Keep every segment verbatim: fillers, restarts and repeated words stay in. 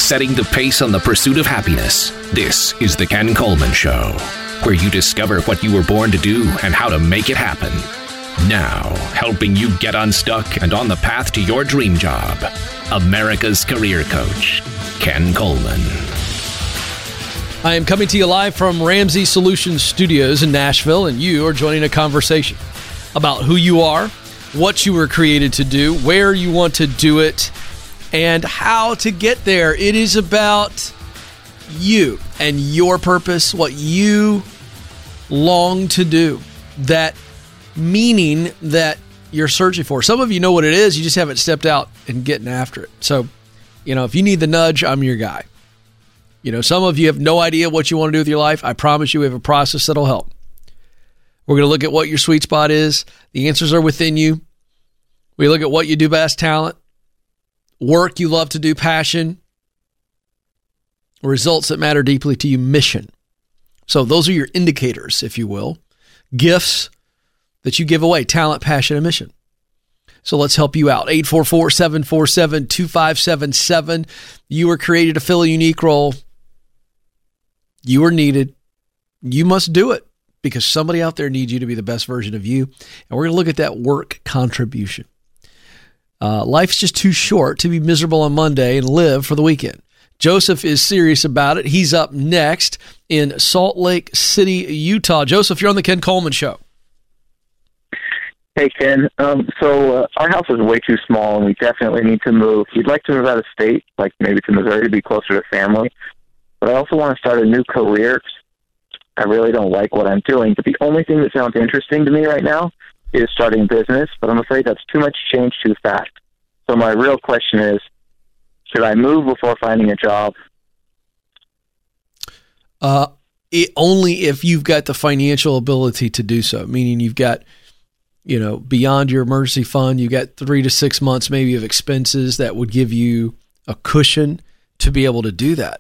setting the pace on the pursuit of happiness. This is The Ken Coleman Show, where you discover what you were born to do and how to make it happen. Now, helping you get unstuck and on the path to your dream job, America's career coach, Ken Coleman. I am coming to you live from Ramsey Solutions Studios in Nashville, and you are joining a conversation about who you are, what you were created to do, where you want to do it, and how to get there. It is about you and your purpose, what you long to do, that meaning that you're searching for. Some of you know what it is, you just haven't stepped out and getting after it. So, you know, if you need the nudge, I'm your guy. You know, some of you have no idea what you want to do with your life. I promise you we have a process that'll help. We're going to look at what your sweet spot is. The answers are within you. We look at what you do best, talent, work you love to do, passion, results that matter deeply to you, mission. So those are your indicators, if you will, gifts that you give away, talent, passion, and mission. So let's help you out. eight four four, seven four seven, two five seven seven. You were created to fill a unique role. You are needed. You must do it because somebody out there needs you to be the best version of you. And we're going to look at that work contribution. Uh, life's just too short to be miserable on Monday and live for the weekend. Joseph is serious about it. He's up next in Salt Lake City, Utah. Joseph, you're on the Ken Coleman Show. Hey, Ken. Um, so uh, our house is way too small, and we definitely need to move. We'd like to move out of state, like maybe to Missouri to be closer to family. But I also want to start a new career. I really don't like what I'm doing, but the only thing that sounds interesting to me right now is starting business, but I'm afraid that's too much change too fast. So my real question is, should I move before finding a job? Uh, it, only if you've got the financial ability to do so, meaning you've got, you know, beyond your emergency fund, you got three to six months maybe of expenses that would give you a cushion to be able to do that.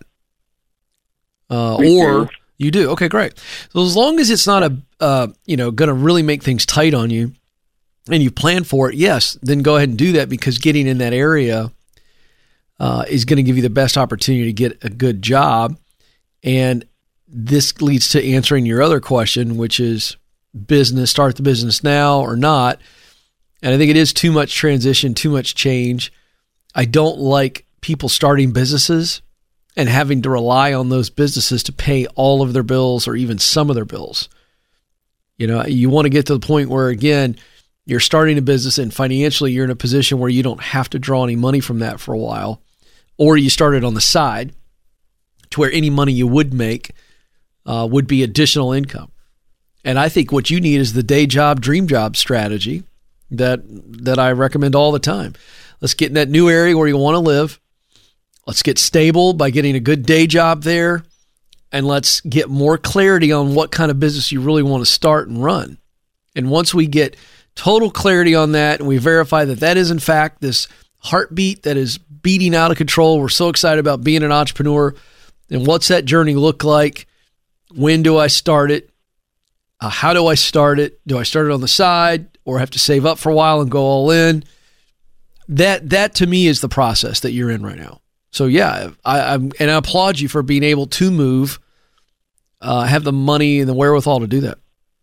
Uh, or do. You do. Okay, great. So as long as it's not a, uh, you know, going to really make things tight on you and you plan for it, yes, then go ahead and do that because getting in that area uh, is going to give you the best opportunity to get a good job. And this leads to answering your other question, which is, business, start the business now or not. And I think it is too much transition, too much change. I don't like people starting businesses and having to rely on those businesses to pay all of their bills or even some of their bills. You know, you want to get to the point where, again, you're starting a business and financially you're in a position where you don't have to draw any money from that for a while, or you start it on the side to where any money you would make uh, would be additional income. And I think what you need is the day job, dream job strategy that that I recommend all the time. Let's get in that new area where you want to live. Let's get stable by getting a good day job there. And let's get more clarity on what kind of business you really want to start and run. And once we get total clarity on that and we verify that that is in fact this heartbeat that is beating out of control, we're so excited about being an entrepreneur. And what's that journey look like? When do I start it? Uh, how do I start it? Do I start it on the side or have to save up for a while and go all in? That that to me is the process that you're in right now. So yeah, I, I'm and I applaud you for being able to move, uh, have the money and the wherewithal to do that.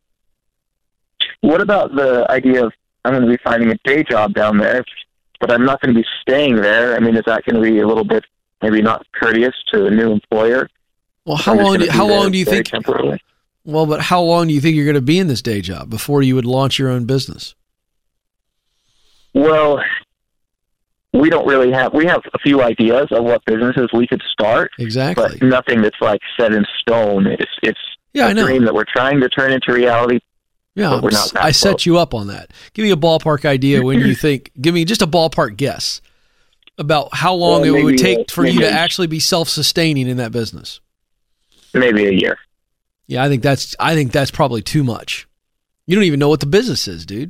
What about the idea of I'm going to be finding a day job down there, but I'm not going to be staying there? I mean, is that going to be a little bit maybe not courteous to a new employer? Well, how long? Do, how long do you think? Temporarily? Well, but how long do you think you're going to be in this day job before you would launch your own business? Well, we don't really have, we have a few ideas of what businesses we could start. Exactly. But nothing that's like set in stone. It's, it's yeah, a I know. dream that we're trying to turn into reality. Yeah, but we're not that I close. set you up on that. Give me a ballpark idea when you think, give me just a ballpark guess about how long well, it would take uh, for you to actually be self-sustaining in that business. Maybe a year. Yeah, I think that's I think that's probably too much. You don't even know what the business is, dude.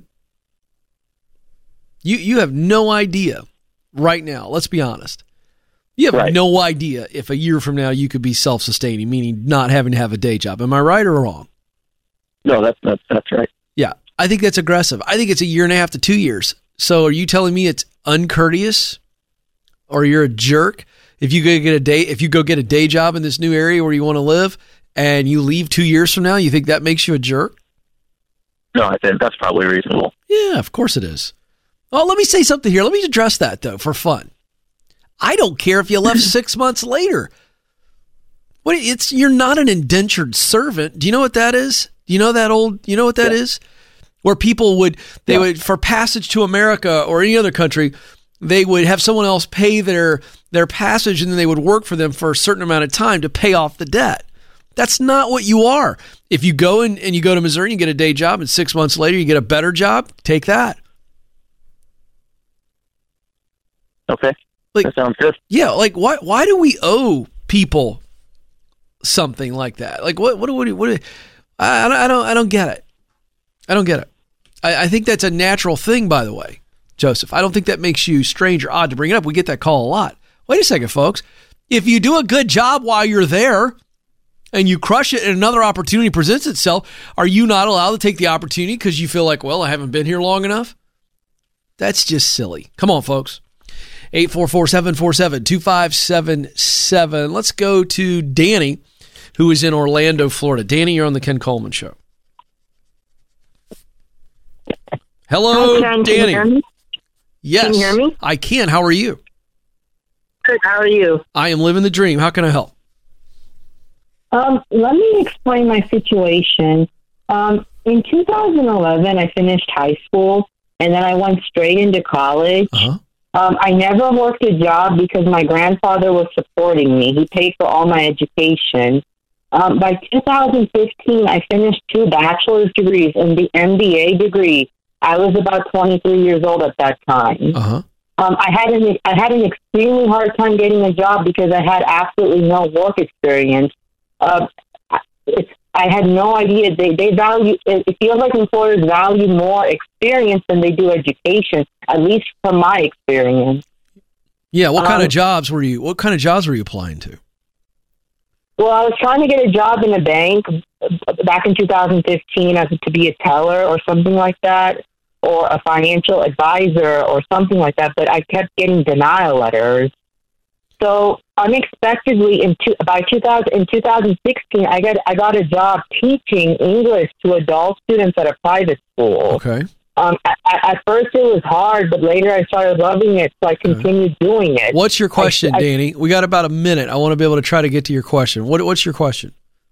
You you have no idea right now. Let's be honest. You have right. no idea if a year from now you could be self-sustaining, meaning not having to have a day job. Am I right or wrong? No, that's that's, that's right. Yeah, I think that's aggressive. I think it's a year and a half to two years. So are you telling me it's uncourteous or you're a jerk If you go get a day, if you go get a day job in this new area where you want to live, and you leave two years from now, you think that makes you a jerk? No, I think that's probably reasonable. Yeah, of course it is. Well, let me say something here. Let me address that, though, for fun. I don't care if you left six months later. What? It's you're not an indentured servant. Do you know what that is? Do you know that old? You know what that yeah. is? Where people would they yeah. would for passage to America or any other country, they would have someone else pay their their passage, and then they would work for them for a certain amount of time to pay off the debt. That's not what you are. If you go in and you go to Missouri and you get a day job, and six months later you get a better job, take that. Okay, like, that sounds good. Yeah, like why why do we owe people something like that? Like what what what, what, what I, I don't I don't get it. I don't get it. I, I think that's a natural thing, by the way, Joseph. I don't think that makes you strange or odd to bring it up. We get that call a lot. Wait a second, folks. If you do a good job while you're there and you crush it and another opportunity presents itself, are you not allowed to take the opportunity because you feel like, well, I haven't been here long enough? That's just silly. Come on, folks. eight four four, seven four seven, two five seven seven. Let's go to Danny, who is in Orlando, Florida. Danny, you're on the Ken Coleman Show. Hello, Hi, Ken. Danny. Can you hear me? Yes. Can you hear me? I can. How are you? Good. How are you? I am living the dream. How can I help? Um, let me explain my situation. Um, in two thousand eleven, I finished high school, and then I went straight into college. Uh-huh. Um, I never worked a job because my grandfather was supporting me. He paid for all my education. Um, by two thousand fifteen, I finished two bachelor's degrees and the M B A degree. I was about twenty-three years old at that time. Uh-huh. Um, I had an I had an extremely hard time getting a job because I had absolutely no work experience. Uh, it's, I had no idea they they value. It feels like employers value more experience than they do education, at least from my experience. Yeah. What kind um, of jobs were you? What kind of jobs were you applying to? Well, I was trying to get a job in a bank back in two thousand fifteen as to be a teller or something like that, or a financial advisor or something like that, but I kept getting denial letters. So unexpectedly, in two, by two thousand, in two thousand sixteen, I got I got a job teaching English to adult students at a private school. Okay. Um, at, at first it was hard, but later I started loving it, so I continued okay. doing it. What's your question, I, I, Danny? We got about a minute. I want to be able to try to get to your question. What, what's your question?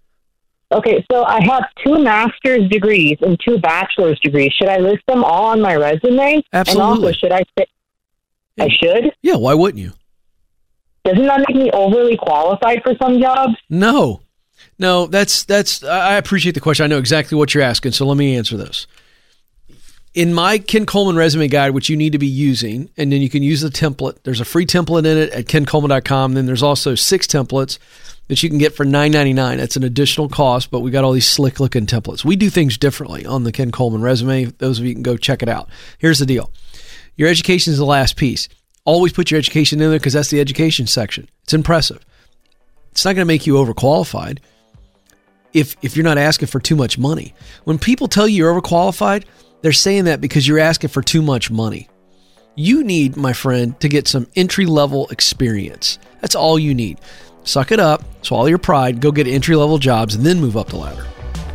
Okay, so I have two master's degrees and two bachelor's degrees. Should I list them all on my resume? Absolutely. And also, should I say yeah. I should? Yeah, why wouldn't you? Doesn't that make me overly qualified for some jobs? No. No, that's, that's, I appreciate the question. I know exactly what you're asking, so let me answer this. In my Ken Coleman resume guide, which you need to be using, and then you can use the template. There's a free template in it at ken coleman dot com. Then there's also six templates that you can get for nine ninety-nine. That's an additional cost, but we got all these slick looking templates. We do things differently on the Ken Coleman resume. Those of you can go check it out. Here's the deal. Your education is the last piece. Always put your education in there because that's the education section. It's impressive. It's not going to make you overqualified if if you're not asking for too much money. When people tell you you're overqualified, they're saying that because you're asking for too much money. You need, my friend, to get some entry-level experience. That's all you need. Suck it up, swallow your pride, go get entry-level jobs, and then move up the ladder.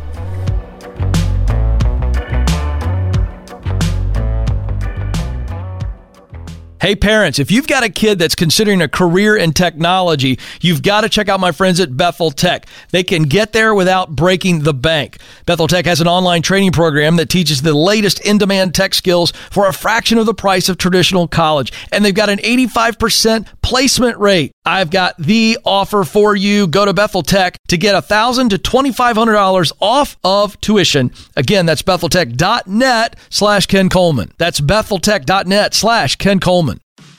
Hey parents, if you've got a kid that's considering a career in technology, you've got to check out my friends at Bethel Tech. They can get there without breaking the bank. Bethel Tech has an online training program that teaches the latest in-demand tech skills for a fraction of the price of traditional college. And they've got an eighty-five percent placement rate. I've got the offer for you. Go to Bethel Tech to get one thousand dollars to twenty-five hundred dollars off of tuition. Again, that's betheltech.net slash Ken Coleman. That's betheltech.net slash Ken Coleman.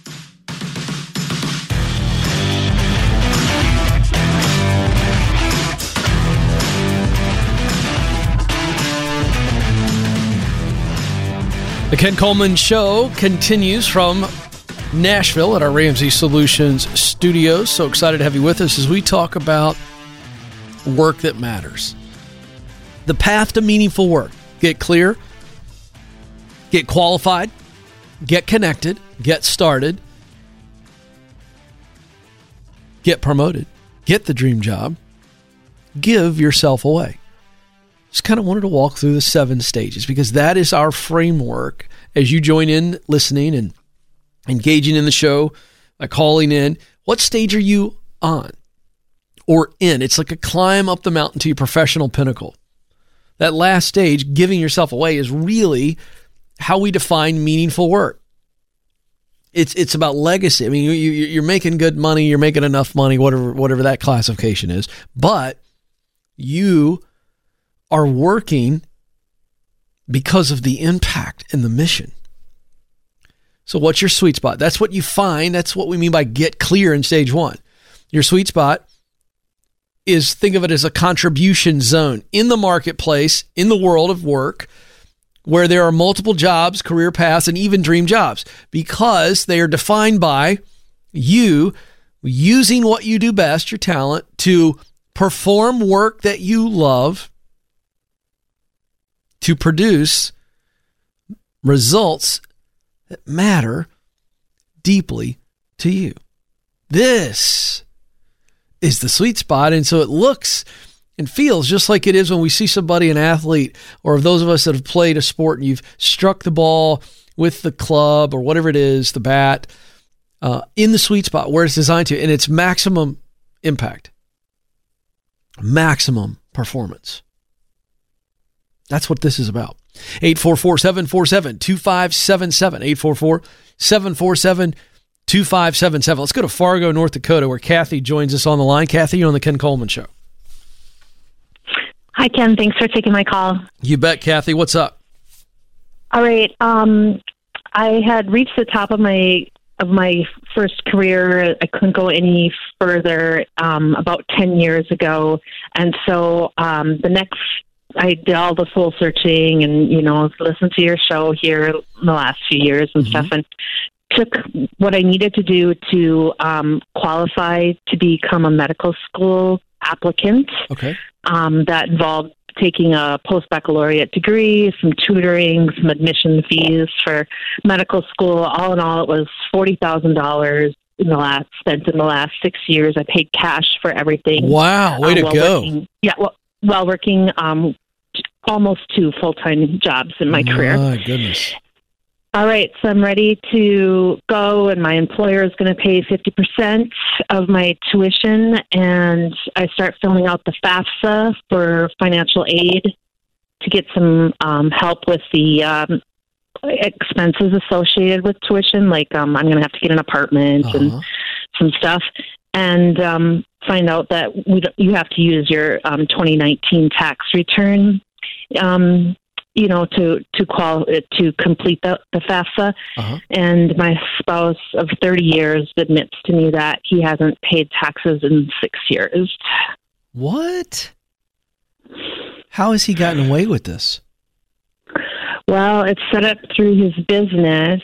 The Ken Coleman Show continues from Nashville at our Ramsey Solutions studios. So excited to have you with us as we talk about work that matters. The path to meaningful work. Get clear, get qualified, get connected, get started, get promoted, get the dream job, give yourself away. Just kind of wanted to walk through the seven stages because that is our framework as you join in listening and engaging in the show, by calling in. What stage are you on or in? It's like a climb up the mountain to your professional pinnacle. That last stage, giving yourself away, is really how we define meaningful work. It's it's about legacy. I mean, you, you, you're making good money, you're making enough money, whatever whatever that classification is, but you are working because of the impact and the mission. So what's your sweet spot? That's what you find. That's what we mean by get clear in stage one. Your sweet spot is, think of it as a contribution zone in the marketplace, in the world of work, where there are multiple jobs, career paths, and even dream jobs, because they are defined by you using what you do best, your talent, to perform work that you love, to produce results that matter deeply to you. This is the sweet spot. And so it looks and feels just like it is when we see somebody, an athlete, or those of us that have played a sport and you've struck the ball with the club or whatever it is, the bat, uh, in the sweet spot where it's designed to, and it's maximum impact, maximum performance. That's what this is about. eight four four, seven four seven, two five seven seven, eight four four, seven four seven, two five seven seven. Let's go to Fargo, North Dakota, where Kathy joins us on the line. Kathy, you're on the Ken Coleman Show. Hi, Ken. Thanks for taking my call. You bet, Kathy. What's up? All right. Um, I had reached the top of my of my first career. I couldn't go any further um, about ten years ago. And so um, the next I did all the soul searching and, you know, listened to your show here in the last few years and mm-hmm. stuff, and took what I needed to do to um, qualify to become a medical school applicant. Okay. Um, that involved taking a post-baccalaureate degree, some tutoring, some admission fees for medical school. All in all, it was forty thousand dollars in the last spent in the last six years. I paid cash for everything. Wow, way uh, to go! Working, yeah, well, while working um, almost two full-time jobs in my My career. My goodness. All right, so I'm ready to go, and my employer is going to pay fifty percent of my tuition, and I start filling out the FAFSA for financial aid to get some um, help with the um, expenses associated with tuition, like um, I'm going to have to get an apartment uh-huh. and some stuff, and um, find out that we you have to use your um, twenty nineteen tax return um you know, to to qual to complete the, the FAFSA. Uh-huh. And my spouse of thirty years admits to me that he hasn't paid taxes in six years. What? How has he gotten away with this? Well, it's set up through his business,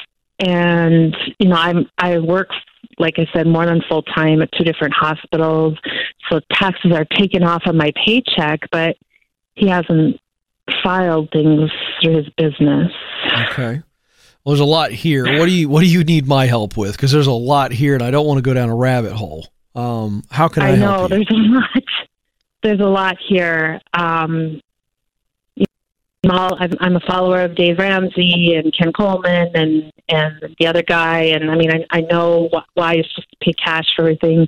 and you know, I'm I work, like I said, more than full time at two different hospitals, so taxes are taken off of my paycheck, but he hasn't filed things through his business. Okay. Well, there's a lot here. What do you What do you need my help with? Because there's a lot here, and I don't want to go down a rabbit hole. Um, how can I, I know, help you? There's a lot. There's a lot here. Um, you know, I'm, I'm a follower of Dave Ramsey and Ken Coleman and and the other guy, and I mean, I, I know wh- why you're supposed to pay cash for everything.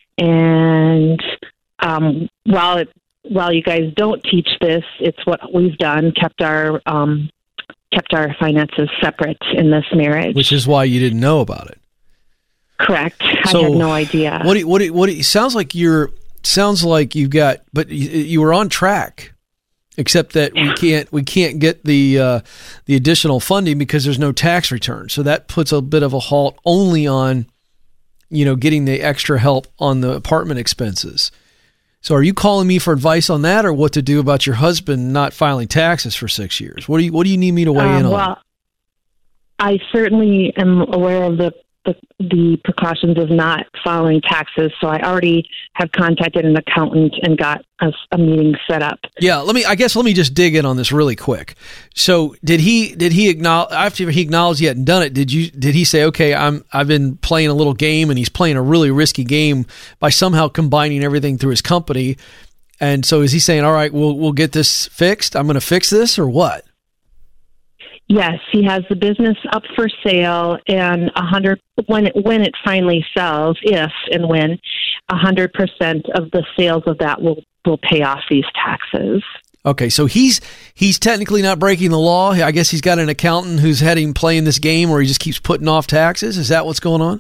And um, while it While you guys don't teach this, it's what we've done, kept our um, kept our finances separate in this marriage. Which is why you didn't know about it. Correct. So I had no idea. What do you, what do you, what do you, sounds like you're sounds like you've got, but you, you were on track, except that we can't we can't get the uh, the additional funding because there's no tax return. So that puts a bit of a halt only on, you know, getting the extra help on the apartment expenses. So are you calling me for advice on that, or what to do about your husband not filing taxes for six years? What do you What do you need me to weigh um, in on? Well, I certainly am aware of the the, the precautions of not filing taxes. So I already have contacted an accountant and got a, a meeting set up. Yeah, let me. I guess let me just dig in on this really quick. So did he? Did he acknowledge after he acknowledged he hadn't done it? Did you? Did he say, okay, I'm I've been playing a little game, and he's playing a really risky game by somehow combining everything through his company? And so is he saying, all right, we'll we'll get this fixed? I'm going to fix this, or what? Yes, he has the business up for sale, and a hundred when it, when it finally sells, if and when, a hundred percent of the sales of that will will pay off these taxes. Okay, so he's he's technically not breaking the law. I guess he's got an accountant who's had him playing this game where he just keeps putting off taxes. Is that what's going on?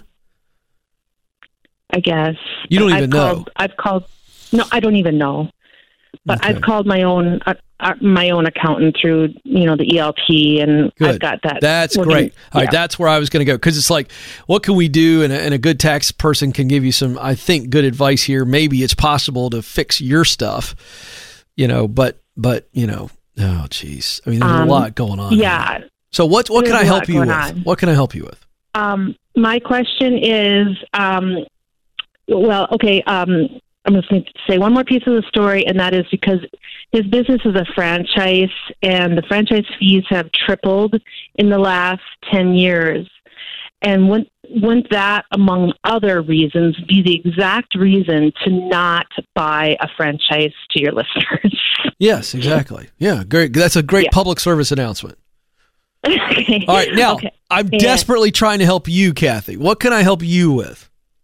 I guess you don't I've even called, know. I've called. No, I don't even know. But Okay. I've called my own uh, uh, my own accountant through, you know, the E L P, and Good. I've got that. That's working. great. All Yeah. right, that's where I was going to go, because it's like, what can we do? And a, and a good tax person can give you some, I think, good advice here. Maybe it's possible to fix your stuff, you know. But but you know, oh geez, I mean, there's Um, a lot going on. Yeah. here. So what what can There's I a help lot you going with? on. What can I help you with? Um, my question is, um, well, okay. Um, I'm just going to say one more piece of the story, and that is because his business is a franchise, and the franchise fees have tripled in the last ten years. And wouldn't, wouldn't that, among other reasons, be the exact reason to not buy a franchise to your listeners? Yes, exactly. Yeah, great. That's a great Yeah. public service announcement. Okay. All right, now Okay. I'm Yeah. desperately trying to help you, Kathy. What can I help you with?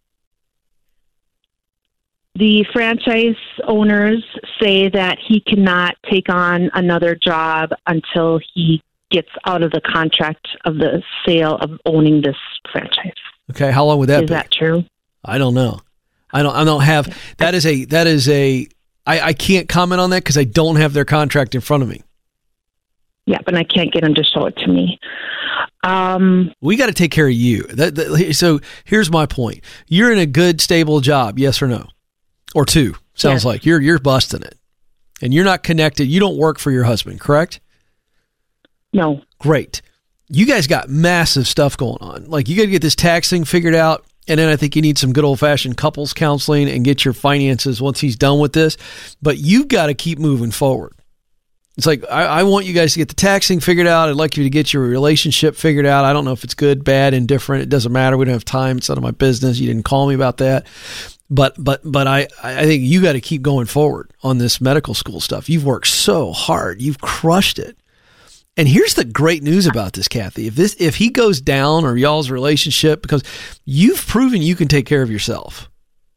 The franchise owners say that he cannot take on another job until he gets out of the contract of the sale of owning this franchise. Okay, how long would that Is be? that true? I don't know. I don't. I don't have. That is a. That is a. I, I can't comment on that because I don't have their contract in front of me. Yeah, but I can't get him to show it to me. Um, We got to take care of you. That, that, so here's my point. You're in a good, stable job. Yes or no? Or two. Sounds Yes. like you're you're busting it, and you're not connected. You don't work for your husband, correct? no. Great. You guys got massive stuff going on. Like, you got to get this tax thing figured out. And then I think you need some good old fashioned couples counseling and get your finances once he's done with this. But you've got to keep moving forward. It's like, I, I want you guys to get the tax thing figured out. I'd like you to get your relationship figured out. I don't know if it's good, bad, indifferent. It doesn't matter. We don't have time. It's none of my business. You didn't call me about that. But but but I, I think you got to keep going forward on this medical school stuff. You've worked so hard. You've crushed it. And here's the great news about this, Kathy. If this if he goes down, or y'all's relationship, because you've proven you can take care of yourself.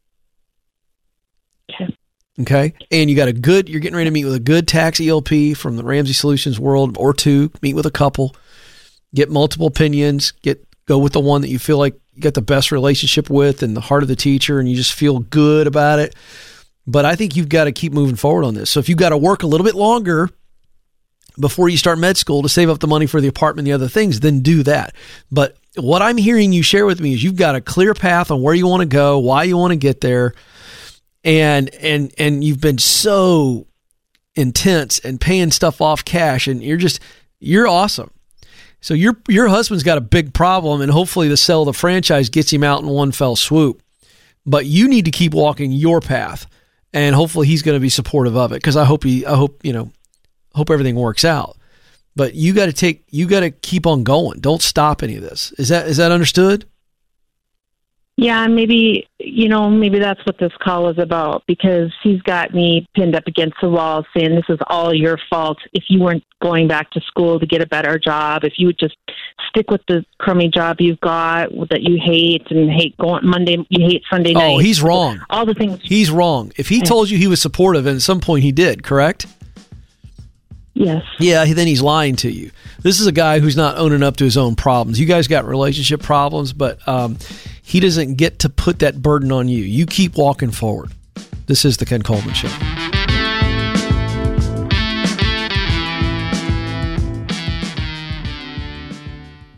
Okay. Okay. And you got a good, you're getting ready to meet with a good tax E L P from the Ramsey Solutions world, or two, meet with a couple, get multiple opinions, get go with the one that you feel like you got the best relationship with and the heart of the teacher, and you just feel good about it. But I think you've got to keep moving forward on this. So if you've got to work a little bit longer before you start med school to save up the money for the apartment and the other things, then do that. But what I'm hearing you share with me is you've got a clear path on where you want to go, why you want to get there. And, and, and you've been so intense and paying stuff off cash, and you're just, you're awesome. So your, your husband's got a big problem, and hopefully the sale of the franchise gets him out in one fell swoop. But you need to keep walking your path, and hopefully he's going to be supportive of it. Cause I hope he, I hope, you know, hope everything works out. But you got to take, you got to keep on going. Don't stop any of this. Is that, is that understood? Yeah, maybe, you know, maybe that's what this call is about, because he's got me pinned up against the wall saying this is all your fault. If you weren't going back to school to get a better job, if you would just stick with the crummy job you've got that you hate and hate going Monday, you hate Sunday night. Oh, he's wrong. All the things. He's wrong. If he told you he was supportive, and at some point he did, correct? Yes. Yeah, then he's lying to you. This is a guy who's not owning up to his own problems. You guys got relationship problems, but um, he doesn't get to put that burden on you. You keep walking forward. This is the Ken Coleman Show.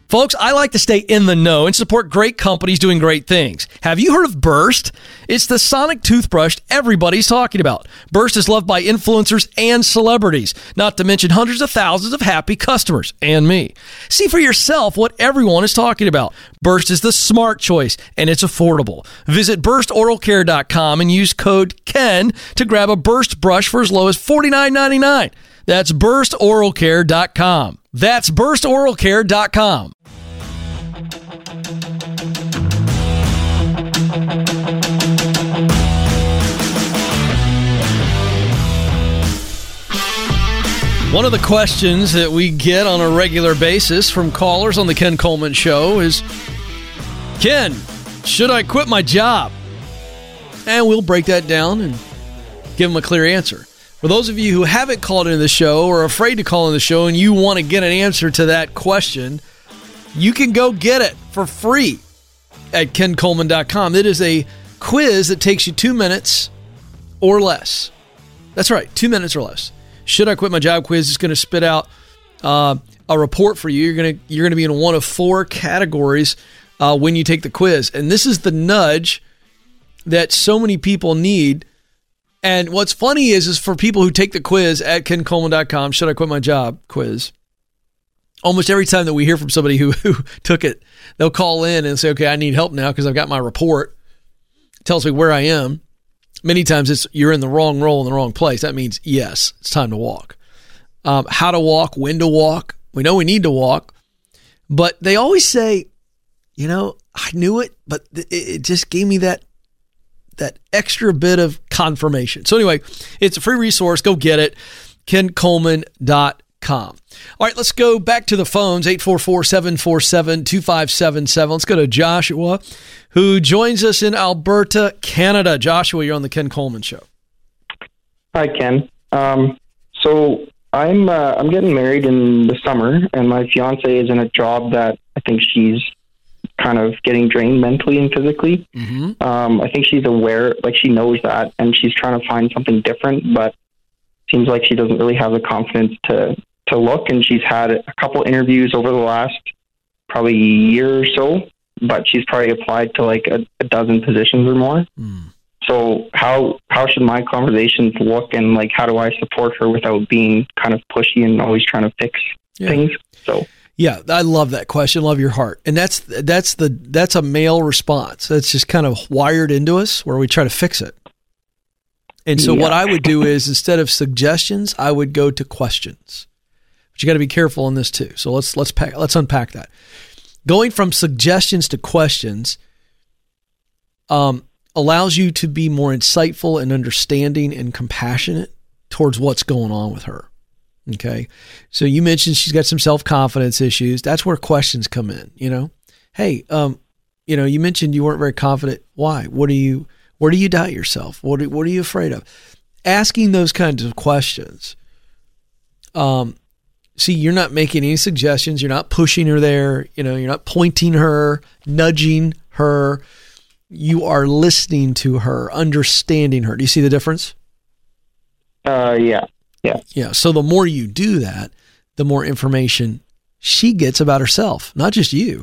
Folks, I like to stay in the know and support great companies doing great things. Have you heard of Burst? It's the sonic toothbrush everybody's talking about. Burst is loved by influencers and celebrities, not to mention hundreds of thousands of happy customers and me. See for yourself what everyone is talking about. Burst is the smart choice, and it's affordable. Visit burst oral care dot com and use code KEN to grab a Burst brush for as low as forty-nine ninety-nine. That's burst oral care dot com. That's burst oral care dot com. One of the questions that we get on a regular basis from callers on the Ken Coleman Show is, Ken, should I quit my job? And we'll break that down and give them a clear answer. For those of you who haven't called into the show or are afraid to call in the show and you want to get an answer to that question, you can go get it for free at ken coleman dot com. It is a quiz that takes you two minutes or less. That's right, two minutes or less. Should I quit my job quiz is going to spit out uh, a report for you. You're going to you're going to be in one of four categories uh, when you take the quiz, and this is the nudge that so many people need. And what's funny is, is for people who take the quiz at ken coleman dot com, should I quit my job quiz, almost every time that we hear from somebody who, who took it, they'll call in and say, okay, I need help now because I've got my report. It tells me where I am. Many times it's you're in the wrong role in the wrong place. That means, yes, it's time to walk. Um, how to walk, when to walk. We know we need to walk. But they always say, you know, I knew it, but it, it just gave me that that extra bit of confirmation. So anyway, it's a free resource. Go get it. ken coleman dot com. All right, let's go back to the phones, eight four four, seven four seven, two five seven seven. Let's go to Joshua, who joins us in Alberta, Canada. Joshua, you're on the Ken Coleman Show. Hi, Ken. Um, so I'm uh, I'm getting married in the summer, and my fiance is in a job that I think she's kind of getting drained mentally and physically. Mm-hmm. Um, I think she's aware, like she knows that, and she's trying to find something different, but seems like she doesn't really have the confidence to to look, and she's had a couple interviews over the last probably year or so, but she's probably applied to like a, a dozen positions or more. Mm. So how how should my conversations look, and like how do I support her without being kind of pushy and always trying to fix yeah. things? So yeah, I love that question. Love your heart, and that's that's the that's a male response. That's just kind of wired into us where we try to fix it. And so yeah. what I would do is, instead of suggestions, I would go to questions. But you got to be careful in this too. So let's let's pack, let's unpack that. Going from suggestions to questions um, allows you to be more insightful and understanding and compassionate towards what's going on with her. Okay, so you mentioned she's got some self-confidence issues. That's where questions come in. You know, hey, um, you know, you mentioned you weren't very confident. Why? What are you? Where do you doubt yourself? What are, what are you afraid of? Asking those kinds of questions. Um, see, you're not making any suggestions. You're not pushing her there. You know, you're not pointing her, nudging her. You are listening to her, understanding her. Do you see the difference? Uh, yeah, yeah, yeah. So the more you do that, the more information she gets about herself, not just you.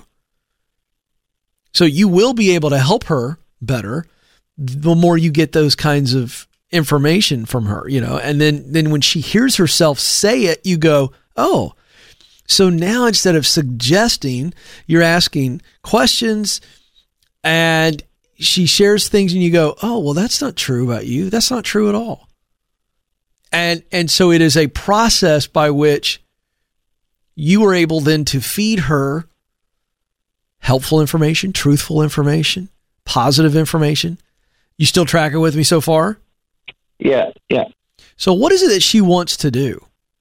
So you will be able to help her better the more you get those kinds of information from her, you know, and then, then when she hears herself say it, you go, oh, so now instead of suggesting, you're asking questions, and she shares things and you go, oh, well, that's not true about you. That's not true at all. And, and so it is a process by which you are able then to feed her helpful information, truthful information, positive information. You still tracking with me so far? Yeah, yeah. So what is it that she wants to do?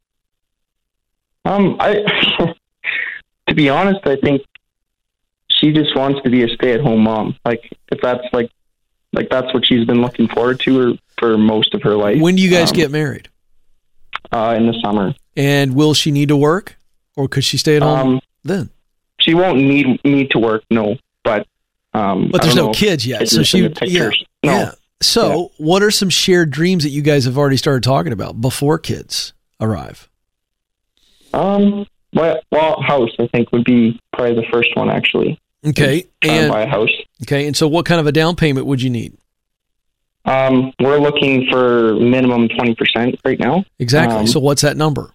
Um, I, to be honest, I think she just wants to be a stay-at-home mom. Like, if that's like, like that's what she's been looking forward to her for most of her life. When do you guys um, get married? Uh, in the summer. And will she need to work, or could she stay at home um, then? She won't need need to work, no. But um, but there's no kids yet, so she yeah. No. Yeah. So, yeah. What are some shared dreams that you guys have already started talking about before kids arrive? Um, well, well, house, I think, would be probably the first one, actually. Okay. Trying And to buy a house. okay. And so what kind of a down payment would you need? Um, we're looking for minimum twenty percent right now. Exactly. Um, so what's that number?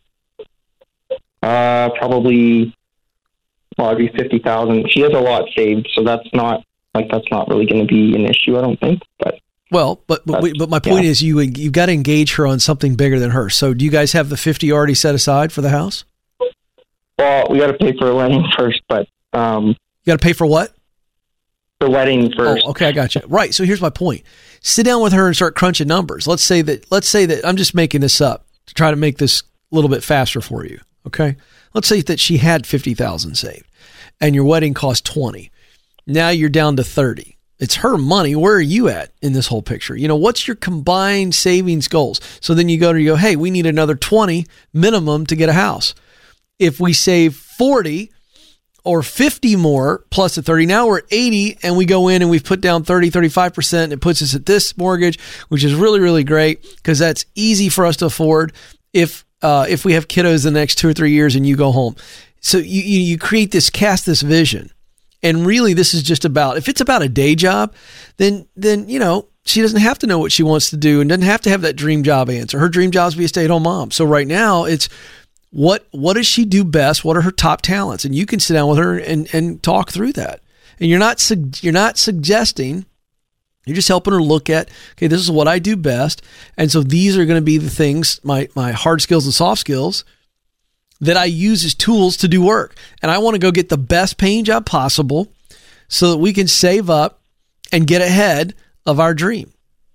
Uh, probably, well, it'd be fifty thousand. She has a lot saved, so that's not, like, that's not really going to be an issue, I don't think, but. Well, but but, we, but my point yeah. is you you got to engage her on something bigger than her. So do you guys have the fifty already set aside for the house? Well, we got to pay for a wedding first, but um, you got to pay for what? The wedding first. Oh, okay, I got you. Right. So here's my point. Sit down with her and start crunching numbers. Let's say that let's say that I'm just making this up to try to make this a little bit faster for you. Okay. Let's say that she had fifty thousand saved, and your wedding cost twenty. Now you're down to thirty. It's her money. Where are you at in this whole picture? You know, what's your combined savings goals? So then you go to you go, hey, we need another twenty minimum to get a house. If we save forty or fifty more plus the thirty, now we're at eighty, and we go in and we've put down thirty, thirty-five percent. It puts us at this mortgage, which is really, really great because that's easy for us to afford if uh, if we have kiddos the next two or three years and you go home. So you, you, you create this, cast this vision. And really, this is just about, if it's about a day job, then, then, you know, she doesn't have to know what she wants to do and doesn't have to have that dream job answer. Her dream job is to be a stay-at-home mom. So right now it's what, what does she do best? What are her top talents? And you can sit down with her and, and talk through that. And you're not, you're not suggesting, you're just helping her look at, okay, this is what I do best. And so these are going to be the things, my, my hard skills and soft skills that I use as tools to do work. And I want to go get the best paying job possible so that we can save up and get ahead of our dream.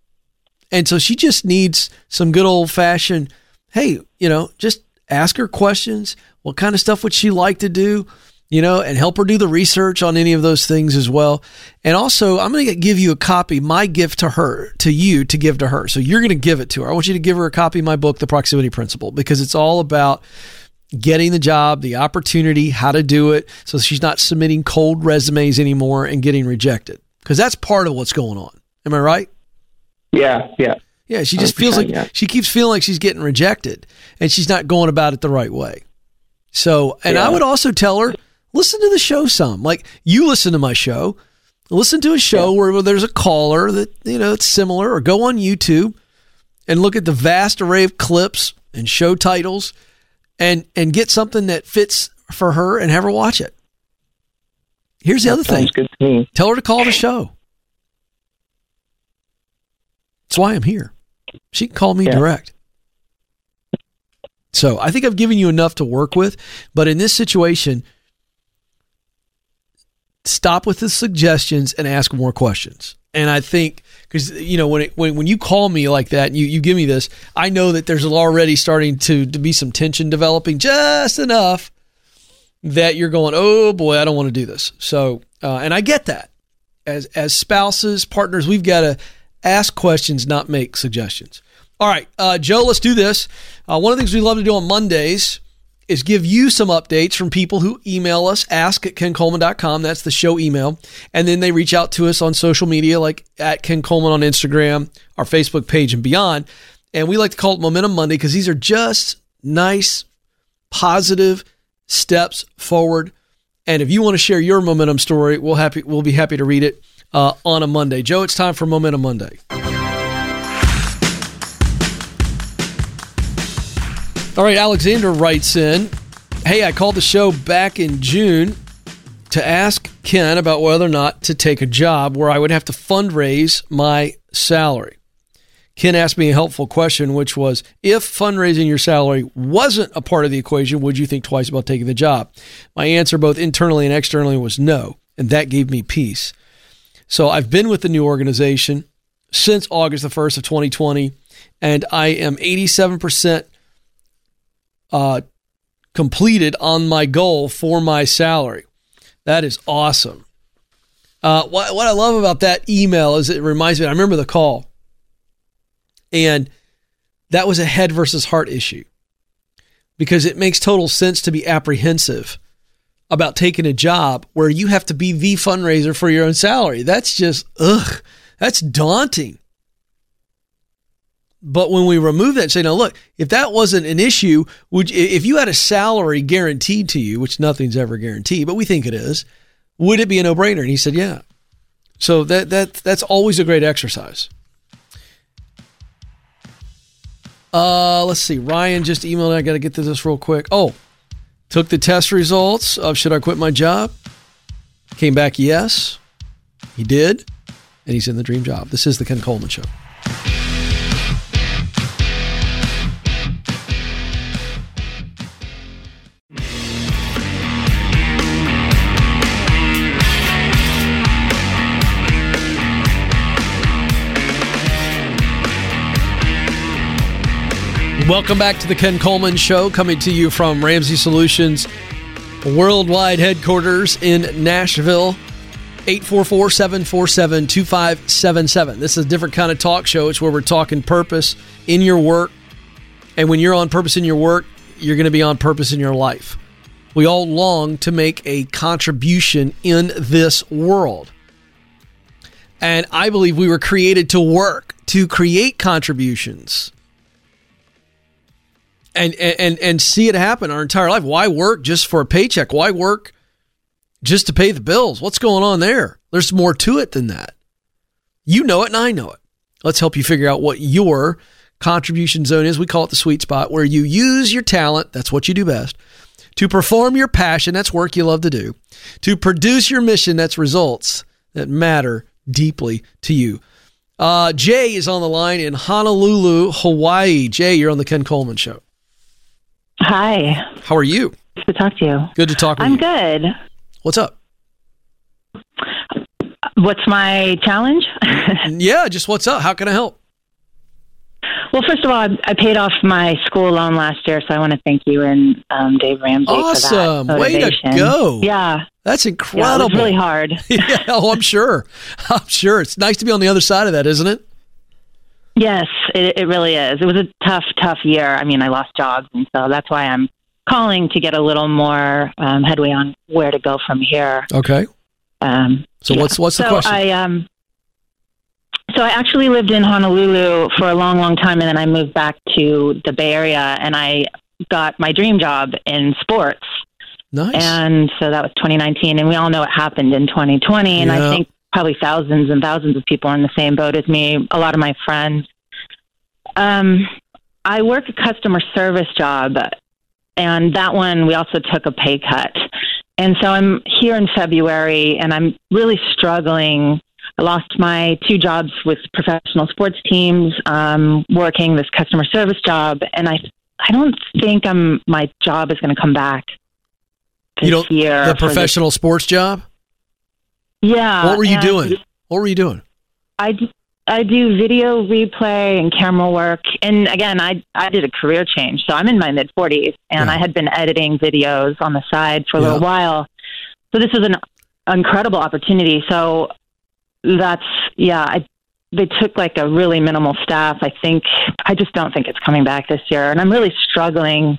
And so she just needs some good old fashioned, hey, you know, just ask her questions. What kind of stuff would she like to do? You know, and help her do the research on any of those things as well. And also, I'm going to give you a copy, my gift to her, to you to give to her. So you're going to give it to her. I want you to give her a copy of my book, The Proximity Principle, because it's all about getting the job, the opportunity, how to do it, so she's not submitting cold resumes anymore and getting rejected. Because that's part of what's going on. Am I right? Yeah, yeah. Yeah, she just feels like, yeah. she keeps feeling like she's getting rejected and she's not going about it the right way. So, and yeah. I would also tell her, listen to the show some. Like, you listen to my show, listen to a show yeah. where there's a caller that, you know, it's similar, or go on YouTube and look at the vast array of clips and show titles and and get something that fits for her and have her watch it. Here's the that other thing. Good to me. Tell her to call the show. That's why I'm here. She can call me yeah. direct. So I think I've given you enough to work with, but in this situation, stop with the suggestions and ask more questions. And I think, because, you know, when it, when when you call me like that, and you, you give me this, I know that there's already starting to, to be some tension developing, just enough that you're going, oh boy, I don't want to do this. So, uh, and I get that. As as spouses, partners, we've got to ask questions, not make suggestions. All right, uh, Joe, let's do this. Uh, one of the things we love to do on Mondays is give you some updates from people who email us, ask at ken coleman dot com. That's the show email. And then they reach out to us on social media, like at Ken Coleman on Instagram, our Facebook page, and beyond. And we like to call it Momentum Monday because these are just nice, positive steps forward. And if you want to share your momentum story, we'll happy we'll be happy to read it uh, on a Monday. Joe, it's time for Momentum Monday. All right, Alexander writes in, hey, I called the show back in June to ask Ken about whether or not to take a job where I would have to fundraise my salary. Ken asked me a helpful question, which was, if fundraising your salary wasn't a part of the equation, would you think twice about taking the job? My answer, both internally and externally, was no, and that gave me peace. So I've been with the new organization since August the first of twenty twenty, and I am eighty-seven percent Uh, completed on my goal for my salary. That is awesome. Uh, what, what I love about that email is it reminds me, I remember the call, and that was a head versus heart issue, because it makes total sense to be apprehensive about taking a job where you have to be the fundraiser for your own salary. That's just, ugh, that's daunting. But when we remove that and say, now look, if that wasn't an issue, would if you had a salary guaranteed to you, which nothing's ever guaranteed, but we think it is, would it be a no-brainer? And he said, yeah. So that that that's always a great exercise. Uh, let's see. Ryan just emailed. I got to get to this real quick. Oh, took the test results of should I quit my job? Came back, yes. He did. And he's in the dream job. This is the Ken Coleman Show. Welcome back to the Ken Coleman Show, coming to you from Ramsey Solutions worldwide headquarters in Nashville. eight four four, seven four seven, two five seven seven. This is a different kind of talk show. It's where we're talking purpose in your work. And when you're on purpose in your work, you're going to be on purpose in your life. We all long to make a contribution in this world. And I believe we were created to work, to create contributions. And, and and see it happen our entire life. Why work just for a paycheck? Why work just to pay the bills? What's going on there? There's more to it than that. You know it and I know it. Let's help you figure out what your contribution zone is. We call it the sweet spot, where you use your talent, that's what you do best, to perform your passion, that's work you love to do, to produce your mission, that's results that matter deeply to you. Uh, Jay is on the line in Honolulu, Hawaii. Jay, you're on the Ken Coleman Show. Hi. How are you? Good to talk to you. Good to talk with I'm you. good. What's up? What's my challenge? Yeah, just what's up? How can I help? Well, first of all, I, I paid off my school loan last year, so I want to thank you and um, Dave Ramsey awesome. for that. Way to go. Yeah. That's incredible. Yeah, it was really hard. Yeah, oh, I'm sure. I'm sure. It's nice to be on the other side of that, isn't it? Yes, it, it really is. It was a tough, tough year. I mean, I lost jobs, and so that's why I'm calling to get a little more um, headway on where to go from here. Okay. Um, so yeah. what's what's the so question? I, um, so I actually lived in Honolulu for a long, long time, and then I moved back to the Bay Area, and I got my dream job in sports. Nice. And so that was twenty nineteen, and we all know what happened in twenty twenty, and yeah. I think probably thousands and thousands of people are in the same boat as me, a lot of my friends. Um, I work a customer service job, and that one we also took a pay cut. And so I'm here in February, and I'm really struggling. I lost my two jobs with professional sports teams, um, working this customer service job, and I I don't think I'm my job is going to come back this you don't, year. The professional sports job? Yeah. What were you doing? What were you doing? I, I do video replay and camera work. And again, I I did a career change. So I'm in my mid-forties, and yeah. I had been editing videos on the side for a yeah. little while. So this was an incredible opportunity. So that's, yeah, I, they took like a really minimal staff. I think, I just don't think it's coming back this year. And I'm really struggling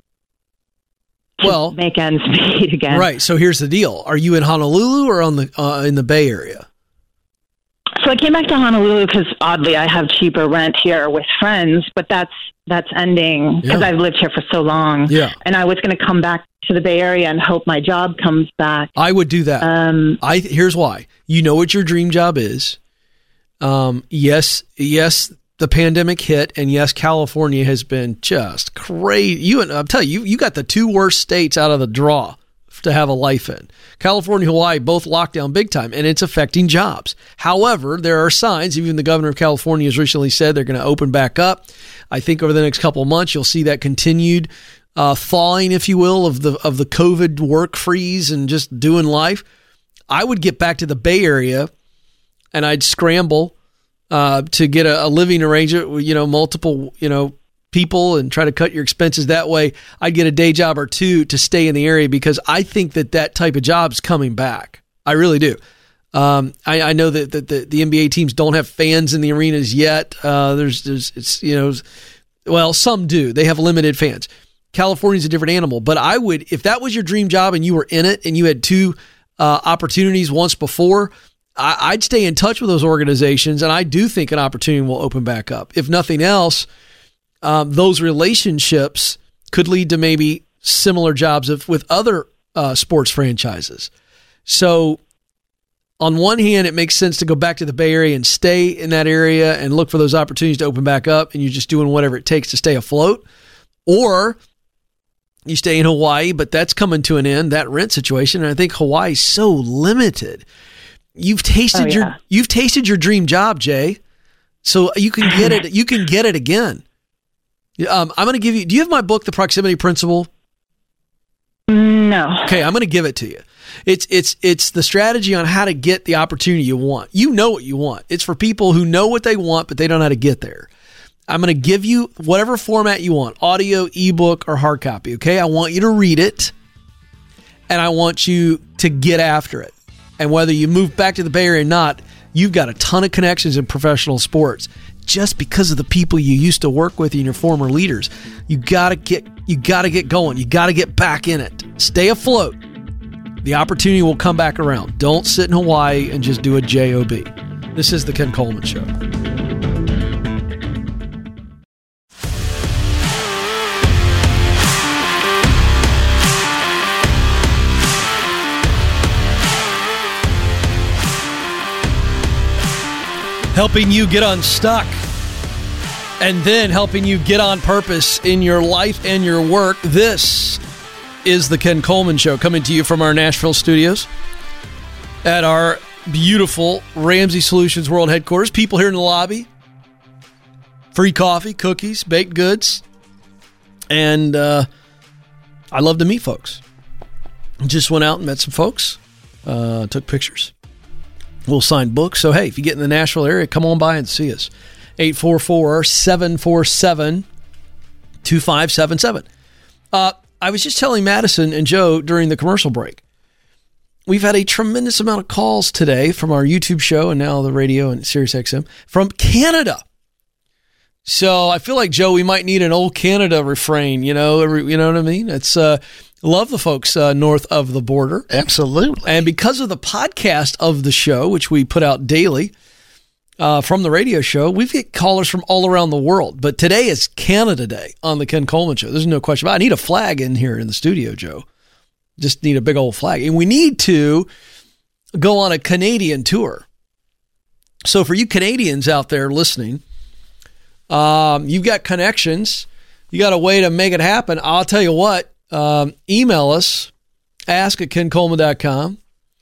to well, make ends meet again. Right. So here's the deal. Are you in Honolulu or on the uh, in the Bay Area? So I came back to Honolulu because oddly I have cheaper rent here with friends, but that's that's ending because yeah. I've lived here for so long. Yeah. And I was going to come back to the Bay Area and hope my job comes back. I would do that. Um, I here's why. You know what your dream job is. Um, yes, yes, the pandemic hit, and yes, California has been just crazy. You and I'm telling you, you got the two worst states out of the draw to have a life in. California, Hawaii, both locked down big time, and it's affecting jobs. However, there are signs. Even the governor of California has recently said they're going to open back up. I think over the next couple of months, you'll see that continued uh, thawing, if you will, of the of the COVID work freeze and just doing life. I would get back to the Bay Area, and I'd scramble uh, to get a, a living arrangement with, you know, multiple, you know, people and try to cut your expenses that way. I'd get a day job or two to stay in the area because I think that that type of job's coming back. I really do. Um, I, I know that, that the, the N B A teams don't have fans in the arenas yet. Uh, there's, there's, it's, you know, well, some do. They have limited fans. California's a different animal, but I would, if that was your dream job and you were in it and you had two uh, opportunities once before, I, I'd stay in touch with those organizations, and I do think an opportunity will open back up. If nothing else, um, those relationships could lead to maybe similar jobs of, with other uh, sports franchises. So on one hand, it makes sense to go back to the Bay Area and stay in that area and look for those opportunities to open back up, and you're just doing whatever it takes to stay afloat. Or you stay in Hawaii, but that's coming to an end, that rent situation. And I think Hawaii's so limited. You've tasted Oh, yeah. your you've tasted your dream job, Jay. So you can get it. You can get it again. Um, I'm going to give you. Do you have my book, The Proximity Principle? No. Okay, I'm going to give it to you. It's it's it's the strategy on how to get the opportunity you want. You know what you want. It's for people who know what they want, but they don't know how to get there. I'm going to give you whatever format you want, audio, ebook, or hard copy, okay? I want you to read it, and I want you to get after it. And whether you move back to the Bay Area or not, you've got a ton of connections in professional sports just because of the people you used to work with and your former leaders. You got to get you got to get going. You got to get back in it. Stay afloat. The opportunity will come back around. Don't sit in Hawaii and just do a job. This is the Ken Coleman Show. Helping you get unstuck and then helping you get on purpose in your life and your work. This is the Ken Coleman Show, coming to you from our Nashville studios at our beautiful Ramsey Solutions World headquarters. People here in the lobby, free coffee, cookies, baked goods, and uh, I love to meet folks. Just went out and met some folks, uh, took pictures. We'll sign books. So, hey, if you get in the Nashville area, come on by and see us. eight four four, seven four seven, two five seven seven. Uh, I was just telling Madison and Joe during the commercial break, we've had a tremendous amount of calls today from our YouTube show and now the radio and Sirius X M from Canada. So I feel like, Joe, we might need an old Canada refrain, you know, you know what I mean? It's, uh, love the folks uh, north of the border. Absolutely. And because of the podcast of the show, which we put out daily uh, from the radio show, we've got callers from all around the world. But today is Canada Day on the Ken Coleman Show. There's no question about it. I need a flag in here in the studio, Joe. Just need a big old flag. And we need to go on a Canadian tour. So for you Canadians out there listening, um, you've got connections. You got a way to make it happen. I'll tell you what. Um, email us, ask at ken coleman dot com,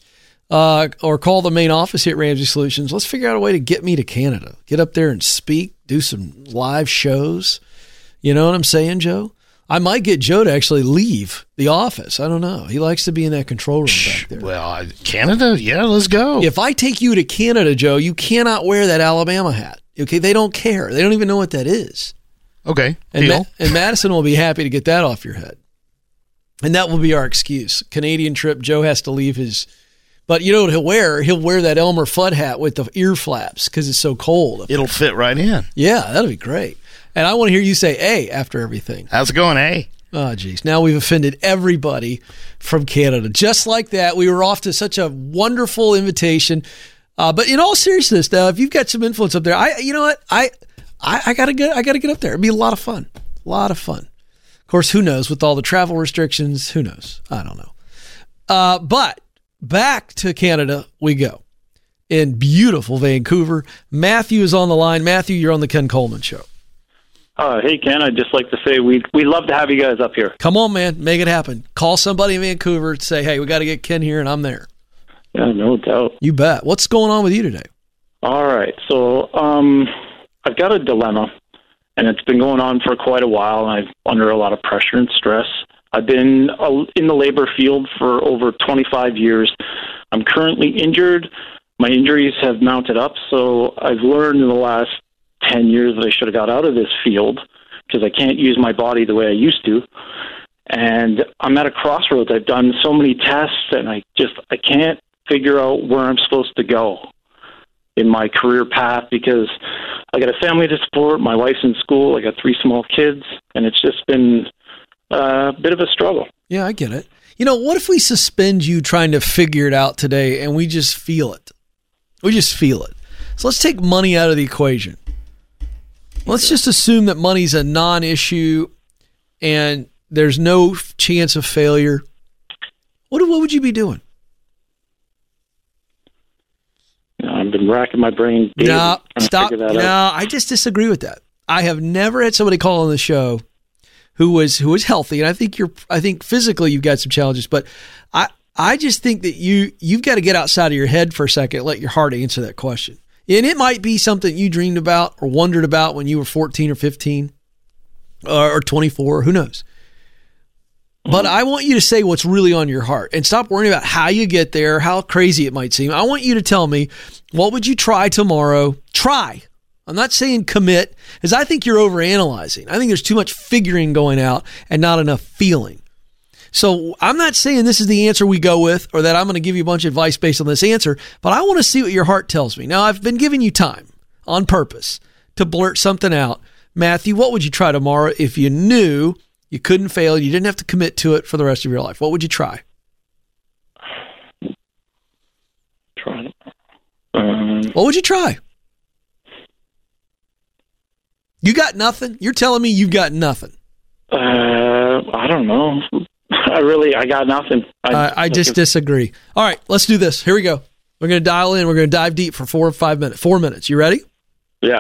uh, or call the main office here at Ramsey Solutions. Let's figure out a way to get me to Canada. Get up there and speak, do some live shows. You know what I'm saying, Joe? I might get Joe to actually leave the office. I don't know. He likes to be in that control room back there. Well, Canada, yeah, let's go. If I take you to Canada, Joe, you cannot wear that Alabama hat. Okay, they don't care. They don't even know what that is. Okay, and, deal. Ma- and Madison will be happy to get that off your head. And that will be our excuse. Canadian trip, Joe has to leave his... But you know what he'll wear? He'll wear that Elmer Fudd hat with the ear flaps because it's so cold. It'll fit right in. Yeah, that'll be great. And I want to hear you say A after everything. How's it going, A? Oh, geez. Now we've offended everybody from Canada. Just like that, we were off to such a wonderful invitation. Uh, but in all seriousness, now, if you've got some influence up there, I, you know what? I, I, I gotta get, I gotta get up there. It'd be a lot of fun. A lot of fun. Of course, who knows? With all the travel restrictions, who knows? I don't know. Uh, but back to Canada we go. In beautiful Vancouver. Matthew is on the line. Matthew, you're on the Ken Coleman Show. Uh, hey, Ken, I'd just like to say we we love to have you guys up here. Come on, man. Make it happen. Call somebody in Vancouver and say, hey, we got to get Ken here, and I'm there. Yeah, no doubt. You bet. What's going on with you today? All right. So um, I've got a dilemma. And it's been going on for quite a while, and I'm under a lot of pressure and stress. I've been in the labor field for over twenty-five years. I'm currently injured. My injuries have mounted up, so I've learned in the last ten years that I should have got out of this field because I can't use my body the way I used to. And I'm at a crossroads. I've done so many tests, and I just I can't figure out where I'm supposed to go in my career path because I got a family to support, my wife's in school, I got three small kids, and it's just been a bit of a struggle. Yeah, I get it. You know, what if we suspend you trying to figure it out today and we just feel it? We just feel it. So let's take money out of the equation. Let's just assume that money's a non-issue and there's no f- chance of failure. What what would you be doing? You know, I've been racking my brain. daily No, trying to stop. figure that No, out. I just disagree with that. I have never had somebody call on the show who was who was healthy, and I think you're. I think physically you've got some challenges, but I I just think that you you've got to get outside of your head for a second, let your heart answer that question. And it might be something you dreamed about or wondered about when you were fourteen or fifteen or, or twenty-four. Who knows? But I want you to say what's really on your heart and stop worrying about how you get there, how crazy it might seem. I want you to tell me, what would you try tomorrow? Try. I'm not saying commit, because I think you're overanalyzing. I think there's too much figuring going out and not enough feeling. So I'm not saying this is the answer we go with or that I'm going to give you a bunch of advice based on this answer, but I want to see what your heart tells me. Now, I've been giving you time on purpose to blurt something out. Matthew, what would you try tomorrow if you knew you couldn't fail, you didn't have to commit to it for the rest of your life? What would you try? Try. Um, what would you try? You got nothing? You're telling me you've got nothing? Uh, I don't know. I really, I got nothing. I, I, I just like, disagree. All right, let's do this. Here we go. We're going to dial in. We're going to dive deep for four or five minutes. Four minutes. You ready? Yeah.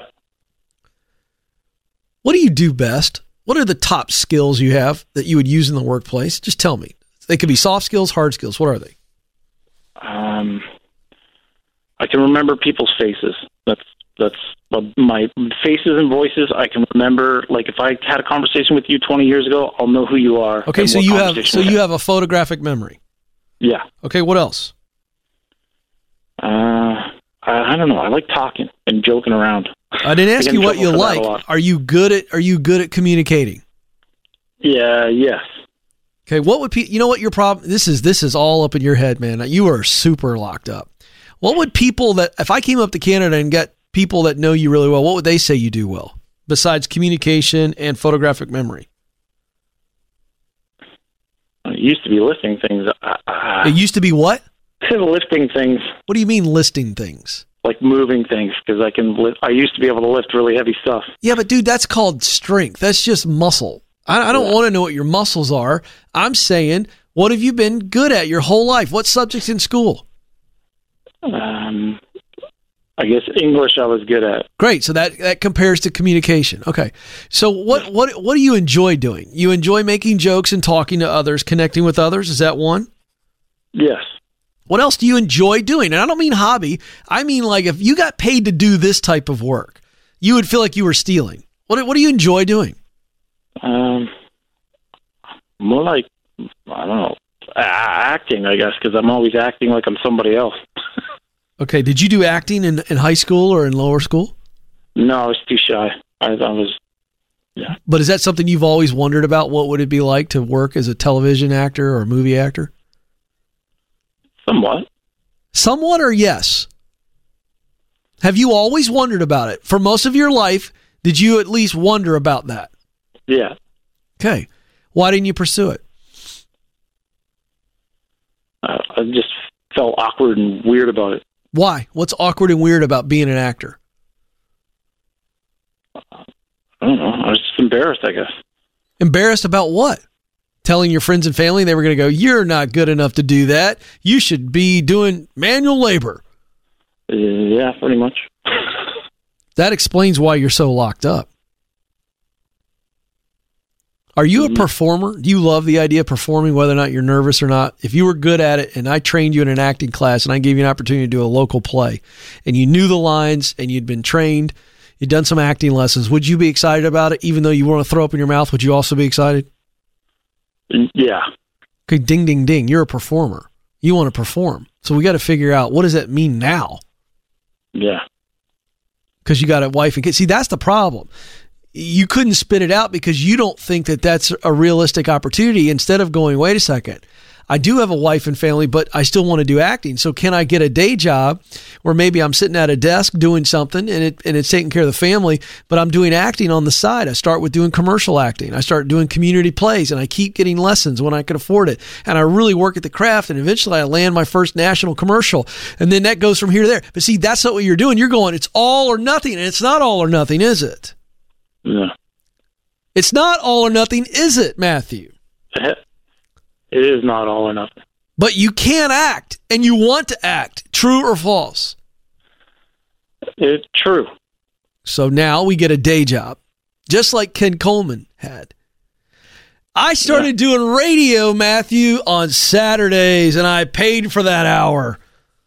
What do you do best? What are the top skills you have that you would use in the workplace? Just tell me. They could be soft skills, hard skills. What are they? Um, I can remember people's faces. That's that's my faces and voices. I can remember. Like if I had a conversation with you twenty years ago, I'll know who you are. Okay, so you have so you have a photographic memory. Yeah. Okay, what else? Uh, I, I don't know. I like talking and joking around. I didn't ask I you what you like. Are you good at Are you good at communicating? Yeah. Yes. Okay. What would pe- you know? What your problem? This is this is all up in your head, man. You are super locked up. What would people that if I came up to Canada and got people that know you really well, what would they say you do well besides communication and photographic memory? It used to be lifting things. Uh, it used to be what? Lifting things. What do you mean listing things? Like moving things, because I can lift. I used to be able to lift really heavy stuff. Yeah, but dude, that's called strength. That's just muscle. I, I don't yeah. want to know what your muscles are. I'm saying, what have you been good at your whole life? What subjects in school? Um, I guess English I was good at. Great. So that, that compares to communication. Okay. So what, what, what do you enjoy doing? You enjoy making jokes and talking to others, connecting with others. Is that one? Yes. What else do you enjoy doing? And I don't mean hobby. I mean, like, if you got paid to do this type of work, you would feel like you were stealing. What, what do you enjoy doing? Um, more like, I don't know, acting, I guess, because I'm always acting like I'm somebody else. Okay. Did you do acting in, in high school or in lower school? No, I was too shy. I, I was, yeah. But is that something you've always wondered about? What would it be like to work as a television actor or a movie actor? Somewhat. Somewhat or yes? Have you always wondered about it? For most of your life, did you at least wonder about that? Yeah. Okay. Why didn't you pursue it? Uh, I just felt awkward and weird about it. Why? What's awkward and weird about being an actor? I don't know. I was just embarrassed, I guess. Embarrassed about what? Telling your friends and family they were going to go, you're not good enough to do that. You should be doing manual labor. Uh, yeah, pretty much. That explains why you're so locked up. Are you a performer? Do you love the idea of performing, whether or not you're nervous or not? If you were good at it and I trained you in an acting class and I gave you an opportunity to do a local play and you knew the lines and you'd been trained, you'd done some acting lessons, would you be excited about it? Even though you want to throw up in your mouth, would you also be excited? Yeah. Okay, ding, ding, ding. You're a performer. You want to perform. So we got to figure out, what does that mean now? Yeah. Because you got a wife and kids. See, that's the problem. You couldn't spit it out because you don't think that that's a realistic opportunity. Instead of going, wait a second, I do have a wife and family, but I still want to do acting. So can I get a day job where maybe I'm sitting at a desk doing something and it and it's taking care of the family, but I'm doing acting on the side. I start with doing commercial acting. I start doing community plays and I keep getting lessons when I can afford it. And I really work at the craft and eventually I land my first national commercial. And then that goes from here to there. But see, that's not what you're doing. You're going, it's all or nothing. And it's not all or nothing, is it? Yeah. It's not all or nothing, is it, Matthew? It is not all or nothing. But you can act, and you want to act. True or false? It's true. So now we get a day job, just like Ken Coleman had. I started yeah. doing radio, Matthew, on Saturdays, and I paid for that hour.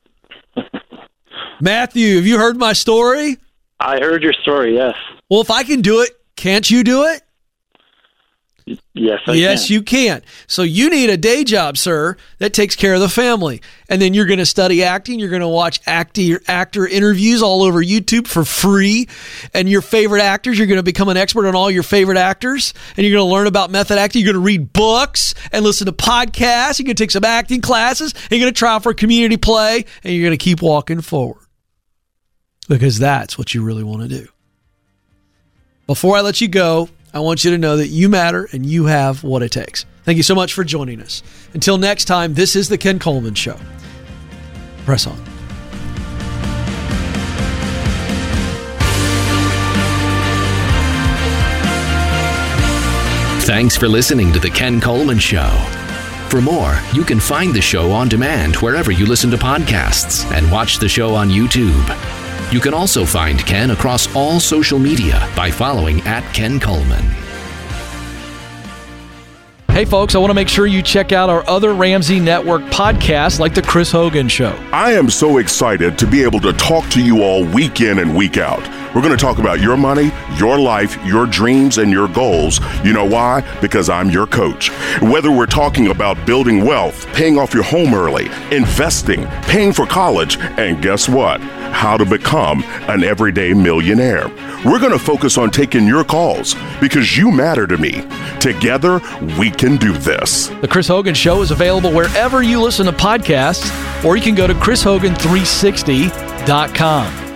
Matthew, have you heard my story? I heard your story, yes. Well, if I can do it, can't you do it? Yes, I yes, can. you can. So you need a day job, sir, that takes care of the family. And then you're going to study acting. You're going to watch actor, actor interviews all over YouTube for free. And your favorite actors, you're going to become an expert on all your favorite actors. And you're going to learn about method acting. You're going to read books and listen to podcasts. You're going to take some acting classes. And you're going to try out for a community play. And you're going to keep walking forward. Because that's what you really want to do. Before I let you go, I want you to know that you matter and you have what it takes. Thank you so much for joining us. Until next time, this is the Ken Coleman Show. Press on. Thanks for listening to the Ken Coleman Show. For more, you can find the show on demand wherever you listen to podcasts and watch the show on YouTube. You can also find Ken across all social media by following at Ken Coleman. Hey, folks, I want to make sure you check out our other Ramsey Network podcasts like The Chris Hogan Show. I am so excited to be able to talk to you all week in and week out. We're going to talk about your money, your life, your dreams, and your goals. You know why? Because I'm your coach. Whether we're talking about building wealth, paying off your home early, investing, paying for college, and guess what? How to become an everyday millionaire. We're going to focus on taking your calls because you matter to me. Together, we can do this. The Chris Hogan Show is available wherever you listen to podcasts, or you can go to chris hogan three sixty dot com.